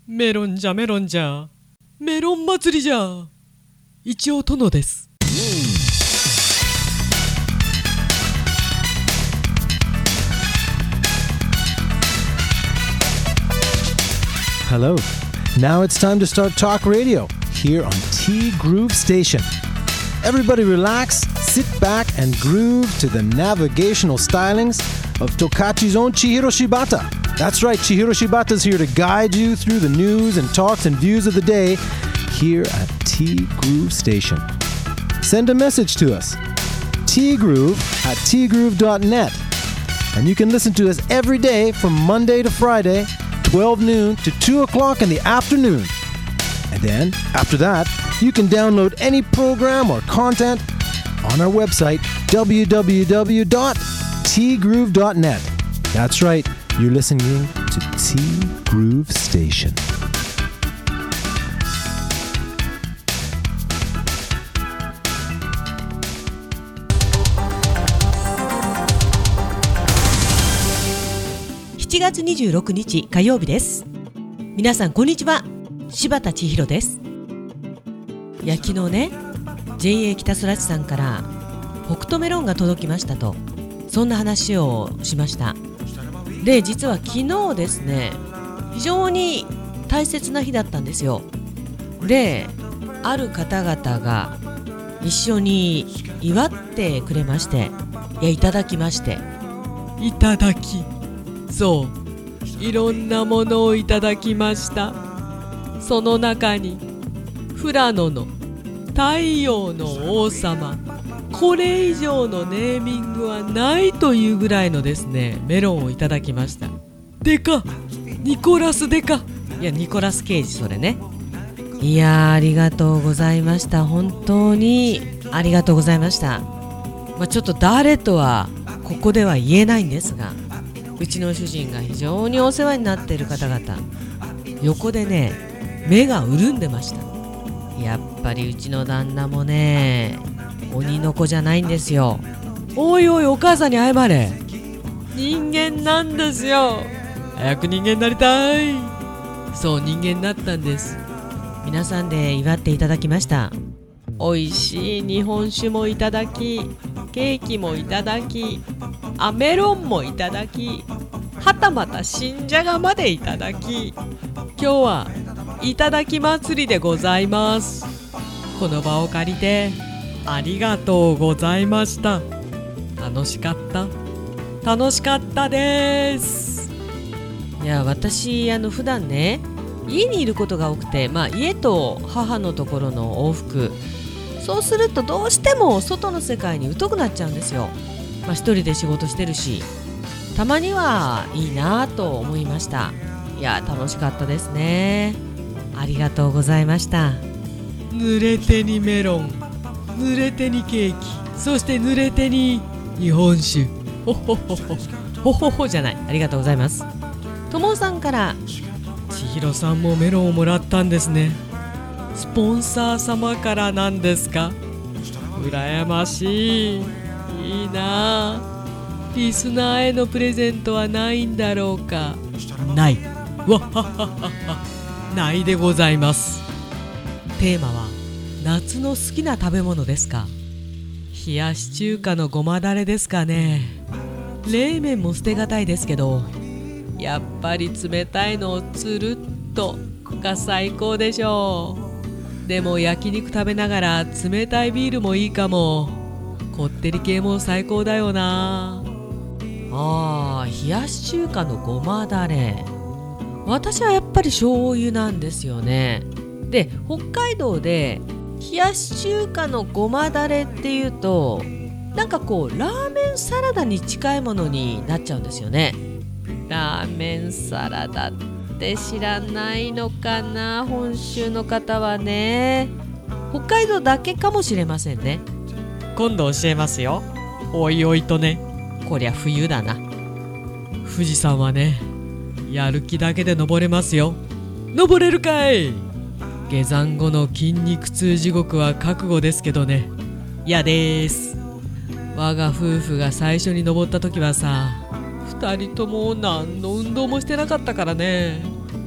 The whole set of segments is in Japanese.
メロンじゃメロンじゃ、メロン祭りじゃ。一応殿です。 Hello. Now it's time to start Talk Radio here on T Groove Station. Everybody relax, sit back and groove to the navigational stylings of Tokachi's own Chihiro Shibata. That's right, Chihiro Shibata's here to guide you through the news and talks and views of the day here at T Groove Station. Send a message to us, tgroove@tgroove.net. And you can listen to us every day from Monday to Friday, 12 noon to 2 o'clock in the afternoon. And then, after that, you can download any program or content on our website, www.tgroove.net. That's right, you're listening to T Groove Station. 7月26日火曜日です。皆さんこんにちは、柴田千尋です。いや、昨日ね JA 北空知さんから北斗メロンが届きましたと、そんな話をしました。で、実は昨日ですね、非常に大切な日だったんですよ。で、ある方々が一緒に祝ってくれまして、いただきまして、 いただき、そう、いろんなものをいただきました。その中に富良野の太陽の王様、これ以上のネーミングはないというぐらいのですね、メロンをいただきました。でか、ニコラスでか。 いや、ニコラス・ケイジ、それね。いや、ありがとうございました。本当にありがとうございました。ちょっと誰とはここでは言えないんですが、うちの主人が非常にお世話になっている方々、横でね、目が潤んでました。やっぱりうちの旦那もね、鬼の子じゃないんですよ。 おいおい、お母さんに謝れ。人間なんですよ。早く人間になりたい。そう、人間になったんです。 皆さんで祝っていただきました。 おいしい日本酒もいただき、ケーキもいただき、メロンもいただき、はたまた新じゃがまでいただき、今日はいただき祭りでございます。この場を借りてありがとうございました。楽しかったです。 いや、私普段ね、家にいることが多くて、家と母のところの往復、そうするとどうしても外の世界に疎くなっちゃうんですよ。一人で仕事してるし、たまにはいいなと思いました。いや、楽しかったですね。ありがとうございました。 濡れ手にメロン、濡れ手にケーキ、そして濡れ手に日本酒。 ほほほほほほほじゃない。ありがとうございます。ともさんから、 千尋さんもメロンをもらったんですね。スポンサー様からなんですか。羨ましい。いいな。リスナーへのプレゼントはないんだろうか。ない。わはははは。ないでございます。 テーマは夏の好きな食べ物ですか。 冷やし中華のごまだれですかね。冷麺も捨てがたいですけど、やっぱり冷たいのをつるっとが最高でしょう。でも焼肉食べながら冷たいビールもいいかも。こってり系も最高だよな。 冷やし中華のごまだれ、私はやっぱり醤油なんですよね。で、北海道で冷やし中華のごまだれっていうと、なんかこうラーメンサラダに近いものになっちゃうんですよね。ラーメンサラダって知らないのかな、本州の方はね。北海道だけかもしれませんね。 今度教えますよ。おいおいとね。 こりゃ冬だな。 富士山はね、やる気だけで登れますよ。登れるかい。下山後の筋肉痛地獄は覚悟ですけどね。嫌です。我が夫婦が最初に登った時はさ、2人とも何の運動もしてなかったからね。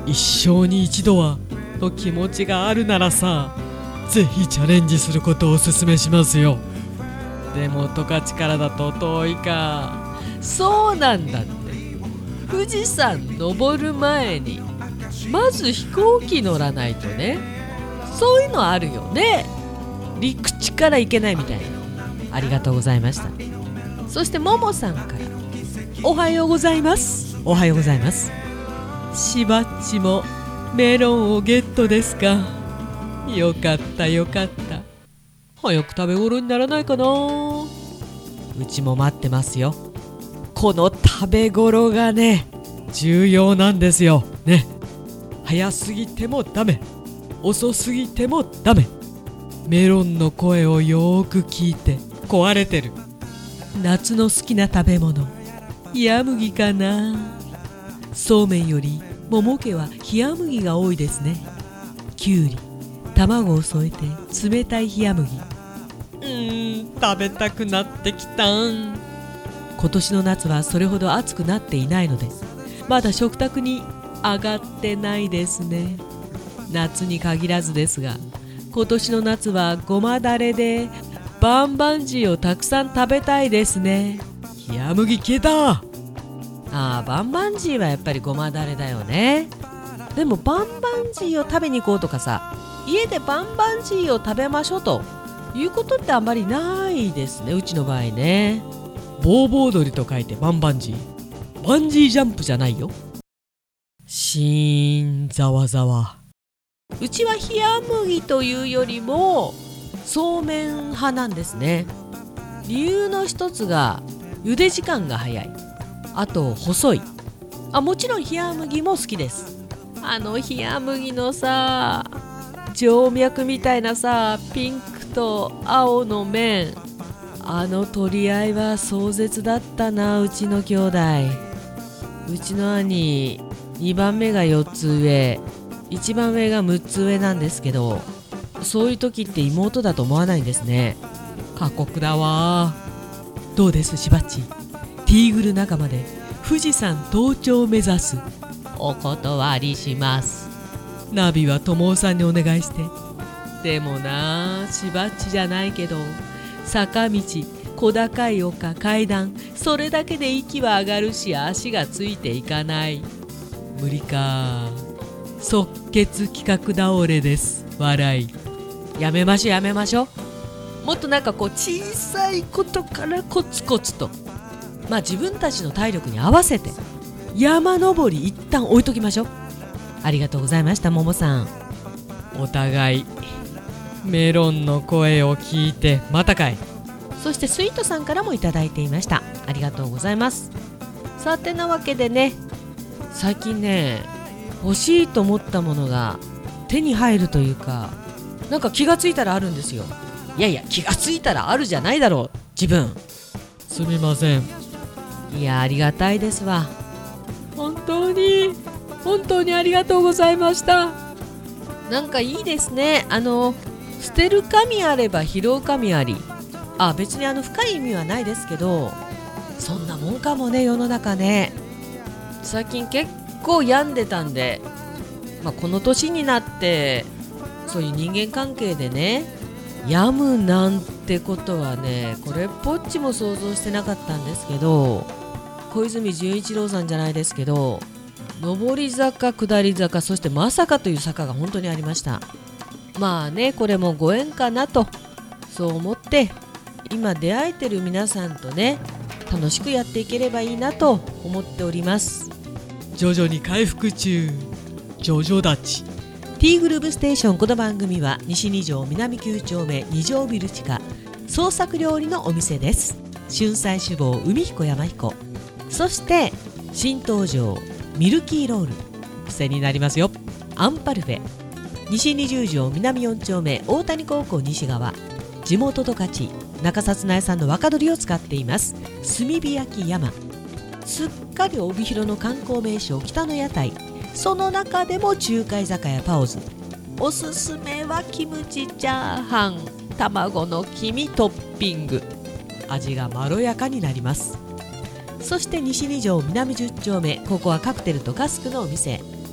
一生に一度はの気持ちがあるならさ、ぜひチャレンジすることをおすすめしますよ。でも十勝からだと遠いか。そうなんだって。富士山登る前にまず飛行機乗らないとね。そういうのあるよね。陸地から行けないみたいな。ありがとうございました。そしてももさんからおはようございます。おはようございます。しばっちもメロンをゲットですか。よかったよかった。早く食べ頃にならないかな。うちも待ってますよ。この食べ頃がね、重要なんですよね。早すぎてもダメ、遅すぎてもダメ。メロンの声をよーく聞いて。壊れてる。夏の好きな食べ物、冷麦かな。そうめんより桃家は冷麦が多いですね。きゅうり、卵を添えて冷たい冷麦。食べたくなってきたん。今年の夏はそれほど暑くなっていないので、まだ食卓に上がってないですね。夏に限らずですが、今年の夏はごまだれでバンバンジーをたくさん食べたいですね。冷麦消えた。バンバンジーはやっぱりごまだれだよね。でもバンバンジーを食べに行こうとかさ、家でバンバンジーを食べましょうということってあんまりないですね、うちの場合ね。ボーボー鳥と書いてバンバンジー。バンジージャンプじゃないよ。シーンざわざわ。うちは冷麦というよりもそうめん派なんですね。理由の一つが茹で時間が早い、あと細い。もちろん冷麦も好きです。冷麦のさ、静脈みたいなさ、ピンクと青の麺、取り合いは壮絶だったな。うちの兄弟、うちの兄2番目が4つ上、1番上が6つ上なんですけど、そういう時って妹だと思わないんですね。過酷だわ。どうですしばっち、ティーグル仲間で富士山登頂を目指す。お断りします。ナビは友尾さんにお願いして。でもな、しばっちじゃないけど、坂道、小高い丘、階段、それだけで息は上がるし足がついていかない。無理か。即決企画倒れです。笑い。やめましょうやめましょう。もっとなんかこう小さいことからコツコツと、自分たちの体力に合わせて山登り一旦置いときましょう。ありがとうございました、ももさん。お互いメロンの声を聞いてまたかい。そしてスイートさんからもいただいていました。ありがとうございます。さてなわけでね、最近ね、欲しいと思ったものが手に入るというか、なんか気がついたらあるんですよ。いやいや、気がついたらあるじゃないだろう自分。すみません。いや、ありがたいですわ。本当にありがとうございました。なんかいいですね。捨てる神あれば拾う神あり。別に深い意味はないですけど、そんなもんかもね、世の中ね。最近結構病んでたんで、この年になってそういう人間関係でね、病むなんてことはね、これっぽっちも想像してなかったんですけど、小泉純一郎さんじゃないですけど、上り坂下り坂、そしてまさかという坂が本当にありました。これもご縁かなと、そう思って今出会えてる皆さんとね、楽しくやっていければいいなと思っております。徐々に回復中、ジョジョ立ち。ティーグルーブステーション。この番組は西2条南9丁目2条ビル地下創作料理のお店です。春菜志望海彦山彦、そして新登場ミルキーロール、癖になりますよ、アンパルフェ。西20条南4丁目大谷高校西側、地元十勝中札内産の若鶏を使っています炭火焼き山。すっかり帯広の観光名所北の屋台、その中でも中華居酒屋パオズ。おすすめはキムチチャーハン、卵の黄身トッピング、味がまろやかになります。そして西2条南10丁目、ここはカクテルとカスクのお店、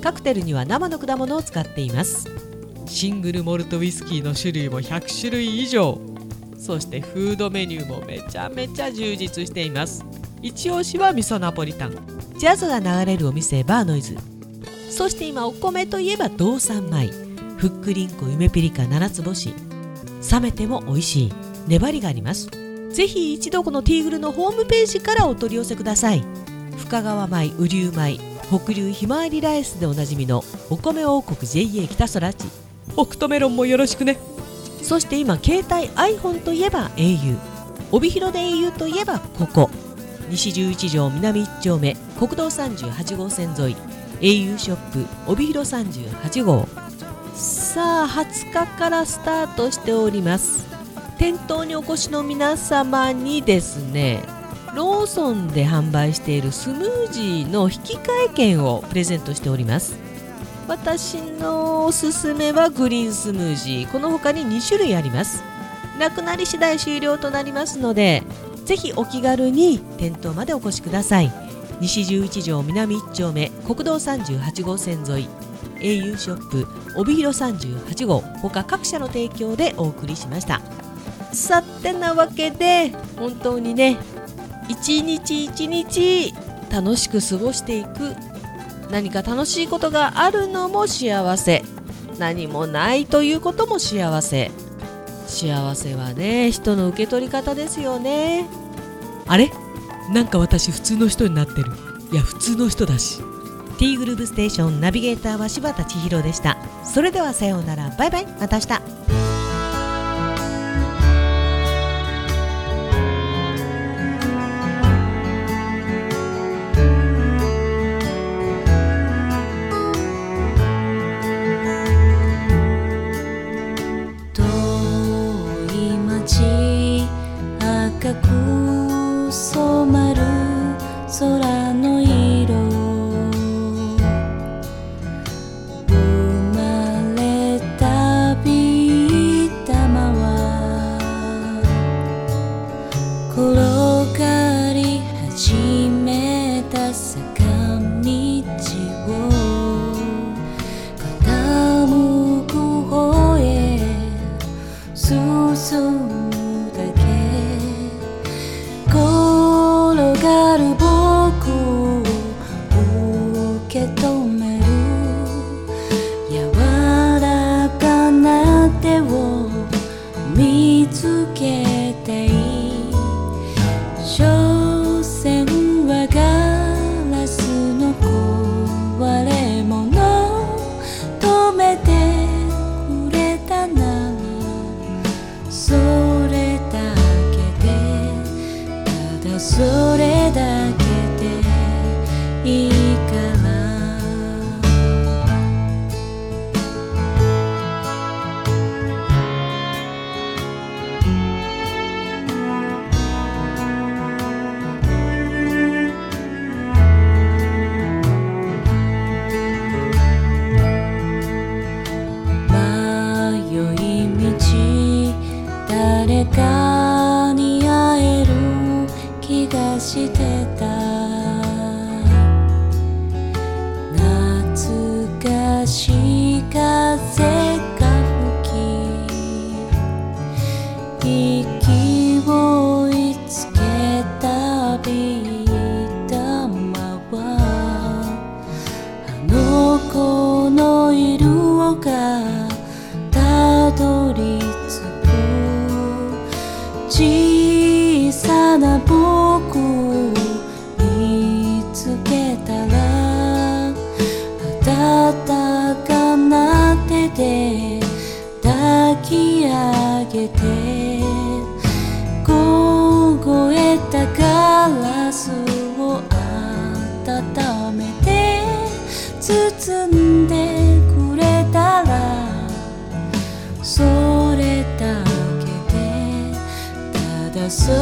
カクテルには生の果物を使っています。 シングルモルトウイスキーの種類も100種類以上。そしてフードメニューもめちゃめちゃ充実しています。一押しは味噌ナポリタン。 ジャズが流れるお店バーノイズ。そして今お米といえば道産米、ふっくりんこゆめぴりか7つ星。冷めても美味しい、粘りがあります。ぜひ一度このティーグルのホームページからお取り寄せください。深川米、雨竜米、北流ひまわりライスでおなじみのお米王国 JA 北空地。 北斗メロンもよろしくね。 そして今携帯 iPhone といえば au、 帯広で au といえばここ西11条南1丁目国道38号線沿い au ショップ帯広38号。さあ20日からスタートしております。店頭にお越しの皆様にですね、ローソンで販売しているスムージーの引き換え券をプレゼントしております。私のおすすめはグリーンスムージー。この他に2種類あります。なくなり次第終了となりますので、ぜひお気軽に店頭までお越しください。西11条南1丁目国道38号線沿い au ショップ帯広38号他各社の提供でお送りしました。さてなわけで本当にね、一日一日楽しく過ごしていく。何か楽しいことがあるのも幸せ、何もないということも幸せ。幸せはね、人の受け取り方ですよね。 あれ、なんか私普通の人になってる。いや普通の人だし。 ティーグルーブステーションナビゲーターは柴田千尋でした。それではさようなら、バイバイ、また明日。 赤く染まる空の色、生まれたビー玉は転がり始めた坂道を傾く方へ進む転がる僕を受け止める柔らかな手を見つけていい。所詮はガラスの壊れ物止めてくれたならそれだけで、ただそれだけでいいから。迷い道、誰かに会える気がしてた。懐かしい風が吹き、息をいつけたビー玉はあの子のいる丘たどり着く。小さな僕を見つけたら温かな手で抱き上げて、凍えたガラスを温めて包んでくれたらそれだけで、ただそ